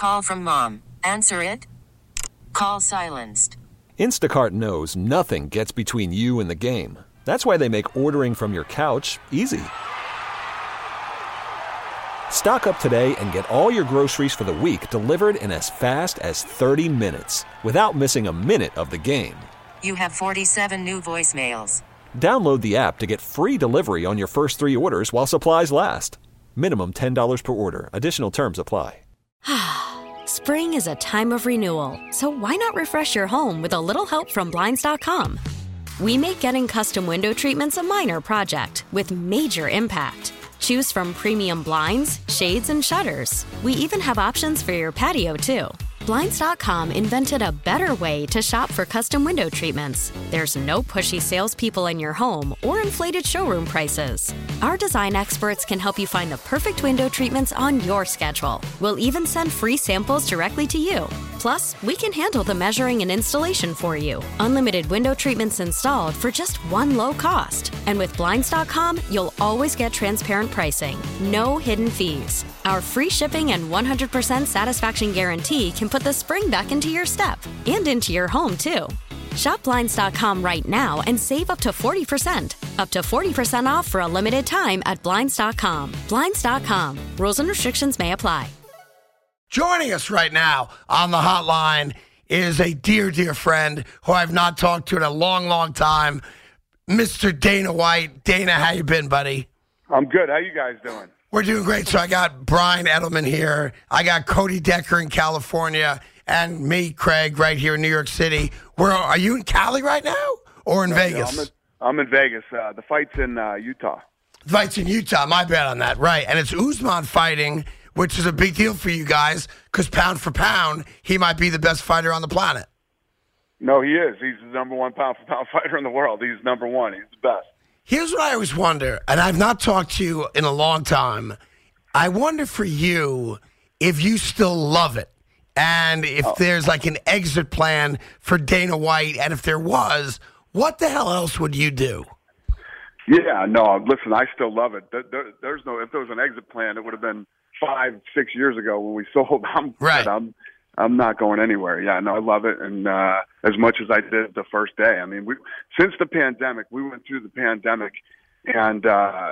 call from mom. Answer it. Call silenced. Instacart knows nothing gets between you and the game. That's why they make ordering from your couch easy. Stock up today and get all your groceries for the week delivered in as fast as 30 minutes without missing a minute of the game. You have 47 new voicemails. Download the app to get free delivery on your first 3 orders while supplies last. Minimum $10 per order. Additional terms apply. Spring is a time of renewal, so why not refresh your home with a little help from Blinds.com? We make getting custom window treatments a minor project with major impact. Choose from premium blinds, shades, and shutters. We even have options for your patio, too. Blinds.com invented a better way to shop for custom window treatments. There's no pushy salespeople in your home or inflated showroom prices. Our design experts can help you find the perfect window treatments on your schedule. We'll even send free samples directly to you. Plus, we can handle the measuring and installation for you. Unlimited window treatments installed for just one low cost. And with Blinds.com, you'll always get transparent pricing. No hidden fees. Our free shipping and 100% satisfaction guarantee can put the spring back into your step and into your home, too. Shop Blinds.com right now and save up to 40%. Up to 40% off for a limited time at Blinds.com. Blinds.com. Rules and restrictions may apply. Joining us right now on the hotline is a dear, dear friend who I've not talked to in a long, long time, Mr. Dana White. Dana, how you been, buddy? I'm good. How you guys doing? We're doing great. So I got Brian Edelman here. I got Cody Decker in California, and me, Craig, right here in New York City. Are you in Cali right now or in Vegas? No, I'm in Vegas. The fight's in Utah. The fight's in Utah. My bad on that. Right. And it's Usman fighting, which is a big deal for you guys because pound for pound, he might be the best fighter on the planet. No, he is. He's the number one pound-for-pound fighter in the world. He's number one. He's the best. Here's what I always wonder, and I've not talked to you in a long time. I wonder for you if you still love it and if there's like an exit plan for Dana White, and if there was, what the hell else would you do? Yeah, no, listen, I still love it. If there was an exit plan, it would have been 5-6 years ago when we sold. I'm not going anywhere. Yeah, no, I love it, and as much as I did the first day. I mean, since the pandemic, we went through the pandemic, and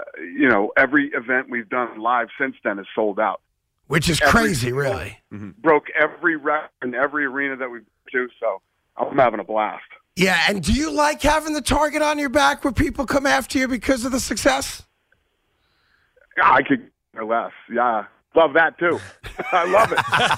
every event we've done live since then is sold out, which is crazy, really. Broke every record in every arena that we've been to. So I'm having a blast. Yeah, and do you like having the target on your back where people come after you because of the success? I could care less. Yeah. Love that, too. I love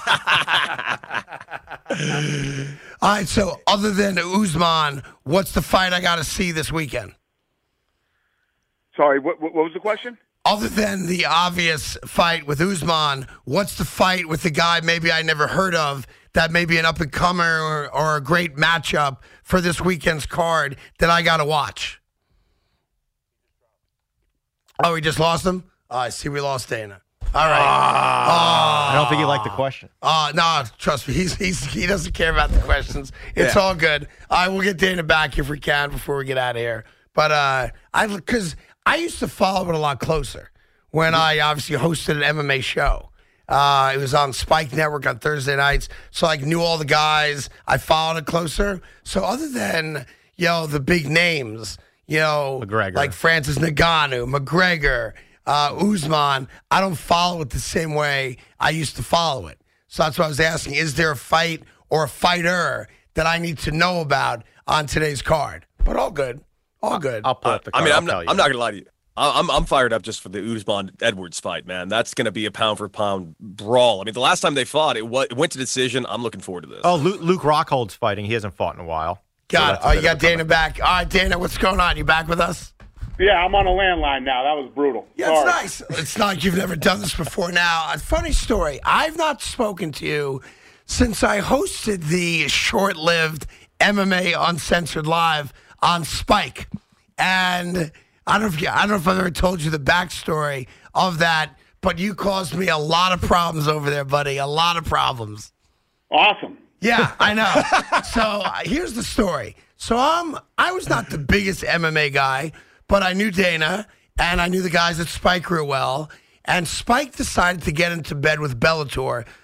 it. All right, so other than Usman, what's the fight I got to see this weekend? Sorry, what was the question? Other than the obvious fight with Usman, what's the fight with the guy maybe I never heard of that may be an up-and-comer or a great matchup for this weekend's card that I got to watch? Oh, we just lost him? Oh, I see we lost Dana. All right. I don't think he liked the question. No, trust me. He doesn't care about the questions. It's all good. I will get Dana back if we can before we get out of here. But because I used to follow it a lot closer when I obviously hosted an MMA show. It was on Spike Network on Thursday nights, so I knew all the guys. I followed it closer. So other than the big names, McGregor, like Francis Ngannou, McGregor. Usman, I don't follow it the same way I used to follow it. So that's what I was asking. Is there a fight or a fighter that I need to know about on today's card? But all good. All good. I'll pull up the card. I'm not going to lie to you. I'm fired up just for the Usman-Edwards fight, man. That's going to be a pound-for-pound brawl. I mean, the last time they fought, it went to decision. I'm looking forward to this. Oh, Luke Rockhold's fighting. He hasn't fought in a while. Got it. Oh, you got Dana back. All right, Dana, what's going on? You back with us? Yeah, I'm on a landline now. That was brutal. Yeah, it's nice. It's not like you've never done this before. Now, a funny story. I've not spoken to you since I hosted the short-lived MMA Uncensored Live on Spike. And I don't know if I've ever told you the backstory of that, but you caused me a lot of problems over there, buddy. A lot of problems. Awesome. Yeah, I know. So here's the story. So I was not the biggest MMA guy, but I knew Dana, and I knew the guys at Spike real well. And Spike decided to get into bed with Bellator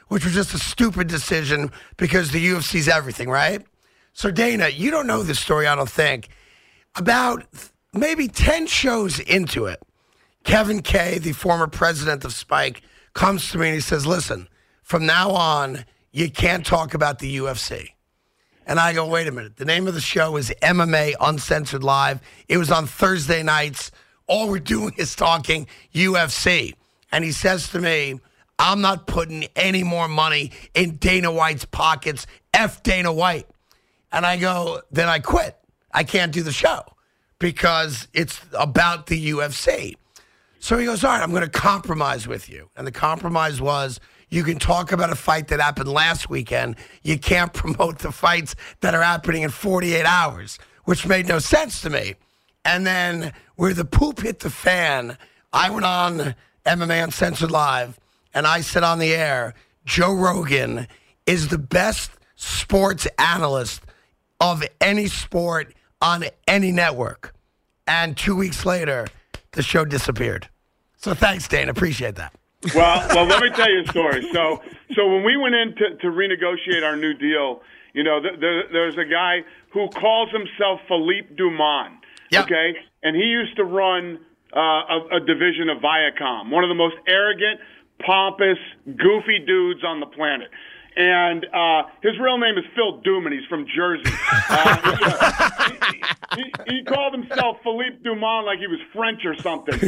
which was just a stupid decision because the UFC's everything, right? So, Dana, you don't know this story, I don't think. About maybe 10 shows into it, Kevin Kay, the former president of Spike, comes to me and he says, listen, from now on, you can't talk about the UFC. And I go, wait a minute. The name of the show is MMA Uncensored Live. It was on Thursday nights. All we're doing is talking UFC. And he says to me, I'm not putting any more money in Dana White's pockets. F Dana White. And I go, then I quit. I can't do the show because it's about the UFC. So he goes, all right, I'm going to compromise with you. And the compromise was, you can talk about a fight that happened last weekend. You can't promote the fights that are happening in 48 hours, which made no sense to me. And then where the poop hit the fan, I went on MMA Uncensored Live, and I said on the air, Joe Rogan is the best sports analyst of any sport on any network. And 2 weeks later, the show disappeared. So thanks, Dana. Appreciate that. Well, let me tell you a story. So when we went in to renegotiate our new deal, you know, there's a guy who calls himself Philippe Dumont. Yep. Okay, and he used to run a division of Viacom, one of the most arrogant, pompous, goofy dudes on the planet. And his real name is Phil Duman. He's from Jersey. He called himself Philippe Dumont like he was French or something.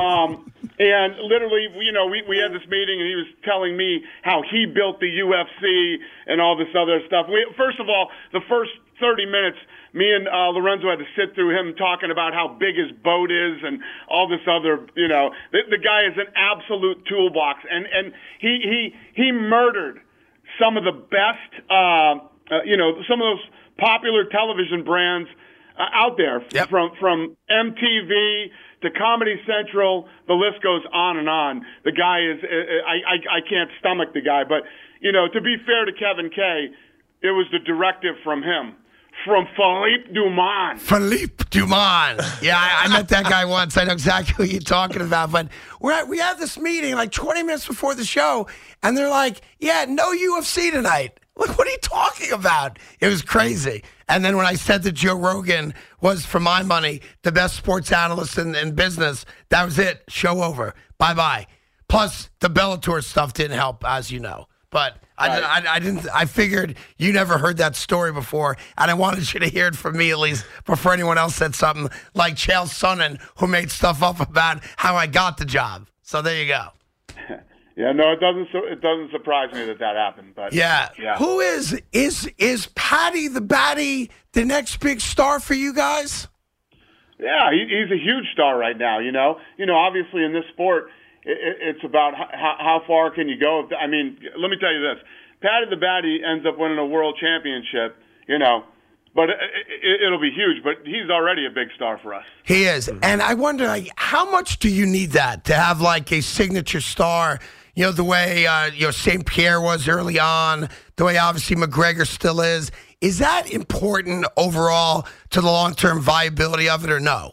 And literally, you know, we had this meeting, and he was telling me how he built the UFC and all this other stuff. First of all, the first 30 minutes, me and Lorenzo had to sit through him talking about how big his boat is and all this other, you know. The guy is an absolute toolbox, and he murdered some of the best, you know, some of those popular television brands out there, yep. from MTV to Comedy Central. The list goes on and on. The guy is, I can't stomach the guy. But, you know, to be fair to Kevin Kay, it was the directive from him. From Philippe Dumont. Philippe Dumont. Yeah, I met that guy once. I know exactly what you're talking about. But we had this meeting like 20 minutes before the show, and they're like, yeah, no UFC tonight. Like, what are you talking about? It was crazy. And then when I said that Joe Rogan was, for my money, the best sports analyst in business, that was it. Show over. Bye-bye. Plus, the Bellator stuff didn't help, as you know. But I didn't. I figured you never heard that story before, and I wanted you to hear it from me at least before anyone else said something like Chael Sonnen, who made stuff up about how I got the job. So there you go. Yeah, no, it doesn't surprise me that happened. But yeah. Who is Paddy the Baddy the next big star for you guys? Yeah, he's a huge star right now. You know, obviously in this sport, it's about how far can you go. I mean, let me tell you this. Paddy the Baddy ends up winning a world championship, you know, but it'll be huge. But he's already a big star for us. He is. And I wonder, like, how much do you need that to have, like, a signature star, you know, the way, St. Pierre was early on, the way obviously McGregor still is. Is that important overall to the long-term viability of it or no?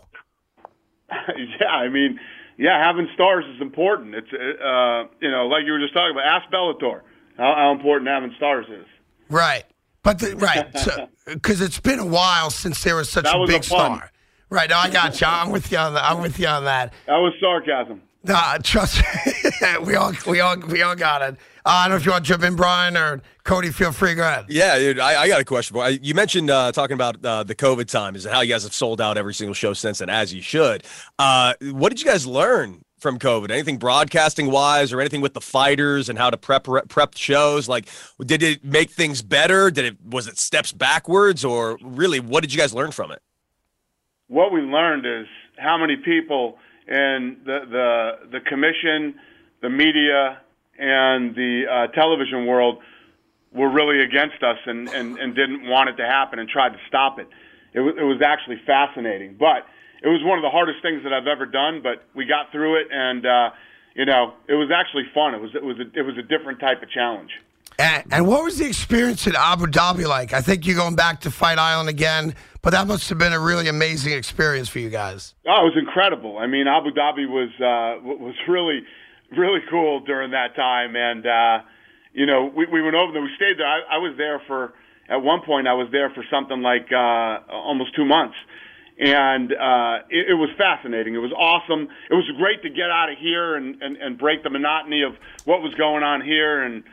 Yeah, I mean, yeah, having stars is important. It's, you know, like you were just talking about, ask Bellator how important having stars is. Right. But, because it's been a while since there was such a big star. Right. No, I got you. I'm with you on that. That was sarcasm. Nah, trust me. we all got it. I don't know if you want to jump in, Brian, or Cody, feel free. Go ahead. Yeah, dude, I got a question for you. You mentioned talking about the COVID times and how you guys have sold out every single show since then, as you should. What did you guys learn from COVID? Anything broadcasting-wise or anything with the fighters and how to prep shows? Like, did it make things better? Was it steps backwards? Or really, what did you guys learn from it? What we learned is how many people in the commission, the media, and the television world were really against us and didn't want it to happen and tried to stop it. It was actually fascinating. But it was one of the hardest things that I've ever done, but we got through it, and you know, it was actually fun. It was a different type of challenge. And what was the experience in Abu Dhabi like? I think you're going back to Fight Island again, but that must have been a really amazing experience for you guys. Oh, it was incredible. I mean, Abu Dhabi was really, really cool during that time, and we went over there. We stayed there. I was there at one point, I was there for something like almost 2 months. And it was fascinating. It was awesome. It was great to get out of here and break the monotony of what was going on here. And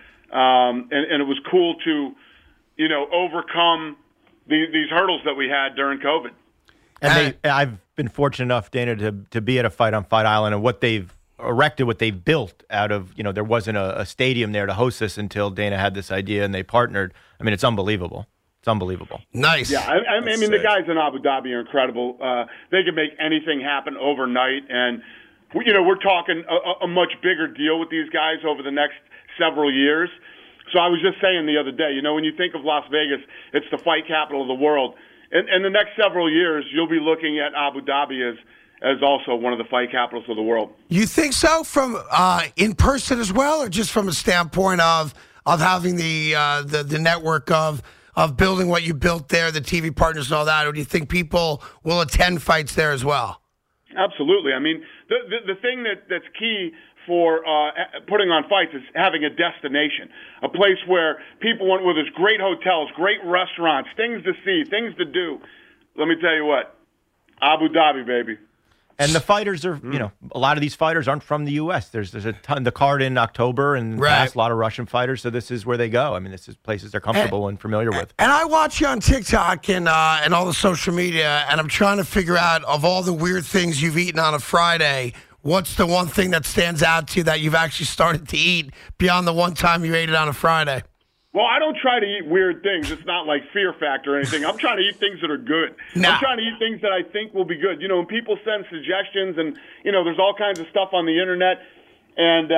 it was cool to, overcome these hurdles that we had during COVID. And I've been fortunate enough, Dana, to be at a fight on Fight Island, and what they've erected, what they've built out of, there wasn't a stadium there to host this until Dana had this idea and they partnered. I mean, it's unbelievable. It's unbelievable. Nice. Yeah, I mean, the guys in Abu Dhabi are incredible. They can make anything happen overnight, and we're talking a much bigger deal with these guys over the next several years. So I was just saying the other day, when you think of Las Vegas, it's the fight capital of the world. In the next several years, you'll be looking at Abu Dhabi as also one of the fight capitals of the world. You think so, from in person as well, or just from a standpoint of having the network of building what you built there, the TV partners and all that, or do you think people will attend fights there as well? Absolutely. I mean, the thing that's key for putting on fights is having a destination, a place where where there's great hotels, great restaurants, things to see, things to do. Let me tell you what, Abu Dhabi, baby. And the fighters are, a lot of these fighters aren't from the U.S. There's a ton. The card in October and past, a lot of Russian fighters. So this is where they go. I mean, this is places they're comfortable and familiar with. And I watch you on TikTok and all the social media, and I'm trying to figure out, of all the weird things you've eaten on a Friday, what's the one thing that stands out to you that you've actually started to eat beyond the one time you ate it on a Friday? Well, I don't try to eat weird things. It's not like Fear Factor or anything. I'm trying to eat things that are good. I'm trying to eat things that I think will be good. When people send suggestions and, there's all kinds of stuff on the internet, and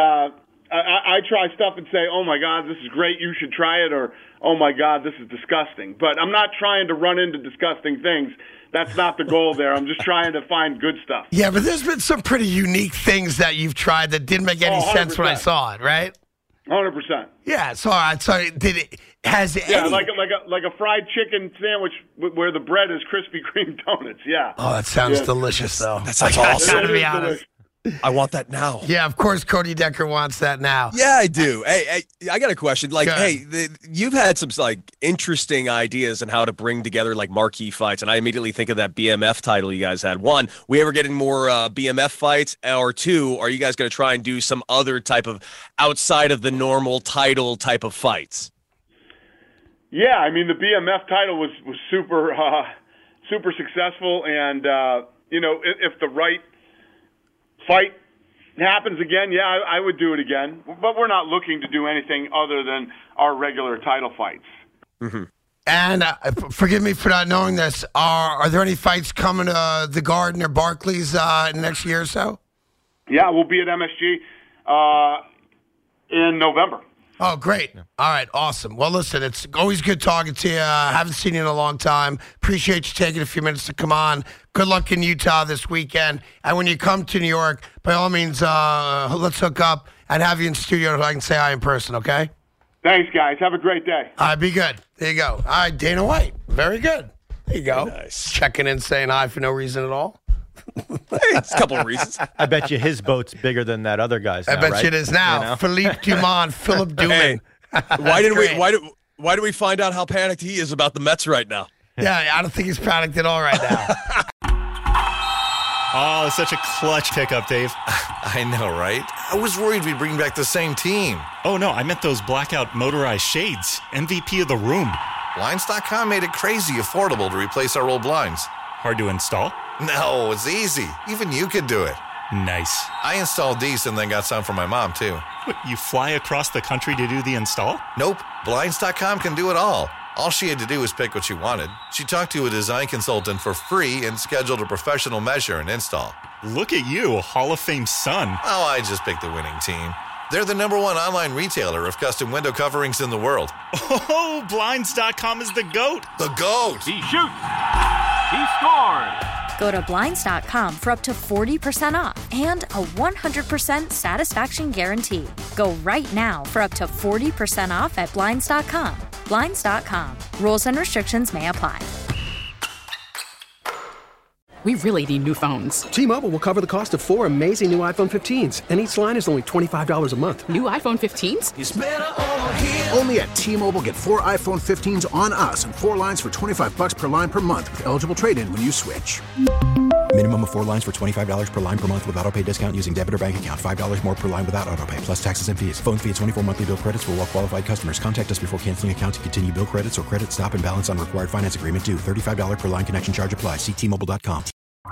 I try stuff and say, oh, my God, this is great, you should try it, or, oh, my God, this is disgusting. But I'm not trying to run into disgusting things. That's not the goal there. I'm just trying to find good stuff. Yeah, but there's been some pretty unique things that you've tried that didn't make any sense when I saw it, right? 100%. Yeah, it's all right. So like a fried chicken sandwich where the bread is Krispy Kreme donuts. Yeah. Oh, that sounds delicious, though. That sounds awesome. Gotta be honest. I want that now. Yeah, of course, Cody Decker wants that now. Yeah, I do. Hey, I got a question. You've had some interesting ideas on how to bring together marquee fights, and I immediately think of that BMF title you guys had. One, we ever getting more BMF fights? Or two, are you guys going to try and do some other type of outside of the normal title type of fights? Yeah, I mean the BMF title was super super successful, and if the right fight happens again, yeah, I would do it again. But we're not looking to do anything other than our regular title fights. Mm-hmm. And forgive me for not knowing this. Are there any fights coming to the Garden or Barclays in the next year or so? Yeah, we'll be at MSG in November. Oh, great. Yeah. All right, awesome. Well, listen, it's always good talking to you. I haven't seen you in a long time. Appreciate you taking a few minutes to come on. Good luck in Utah this weekend. And when you come to New York, by all means, let's hook up and have you in studio so I can say hi in person, okay? Thanks, guys. Have a great day. All right, be good. There you go. All right, Dana White. Very good. There you go. Nice. Checking in, saying hi for no reason at all. It's a couple of reasons. I bet you his boat's bigger than that other guy's now, I bet right? you it is now. Philippe Dumont, Philip Duman. Hey, why did we find out how panicked he is about the Mets right now? Yeah, I don't think he's panicked at all right now. Oh, such a clutch pickup, Dave. I know, right? I was worried we'd bring back the same team. Oh, no, I meant those blackout motorized shades. MVP of the room. Blinds.com made it crazy affordable to replace our old blinds. Hard to install? No, it's easy. Even you could do it. Nice. I installed these and then got some for my mom, too. What, you fly across the country to do the install? Nope. Blinds.com can do it all. All she had to do was pick what she wanted. She talked to a design consultant for free and scheduled a professional measure and install. Look at you, Hall of Fame son. Oh, I just picked the winning team. They're the #1 online retailer of custom window coverings in the world. Oh, Blinds.com is the GOAT. The GOAT! He shoots. He scores. Go to Blinds.com for up to 40% off and a 100% satisfaction guarantee. Go right now for up to 40% off at Blinds.com. Blinds.com. Rules and restrictions may apply. We really need new phones. T-Mobile will cover the cost of 4 amazing new iPhone 15s, and each line is only $25 a month. New iPhone 15s? It's better over here. Only at T-Mobile, get 4 iPhone 15s on us and 4 lines for $25 per line per month with eligible trade-in when you switch. Minimum of 4 lines for $25 per line per month with autopay discount using debit or bank account. $5 more per line without autopay, plus taxes and fees. Phone fee at 24 monthly bill credits for well-qualified customers. Contact us before canceling account to continue bill credits or credit stop and balance on required finance agreement due. $35 per line connection charge applies. See T-Mobile.com.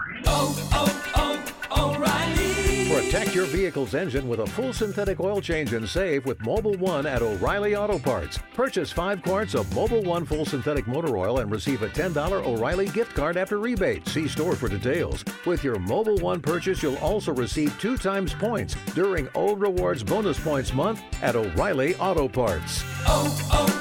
O'Reilly. Protect your vehicle's engine with a full synthetic oil change and save with Mobil 1 at O'Reilly Auto Parts. Purchase 5 quarts of Mobil 1 full synthetic motor oil and receive a $10 O'Reilly gift card after rebate. See store for details. With your Mobil 1 purchase, you'll also receive 2 times points during O Rewards Bonus Points Month at O'Reilly Auto Parts.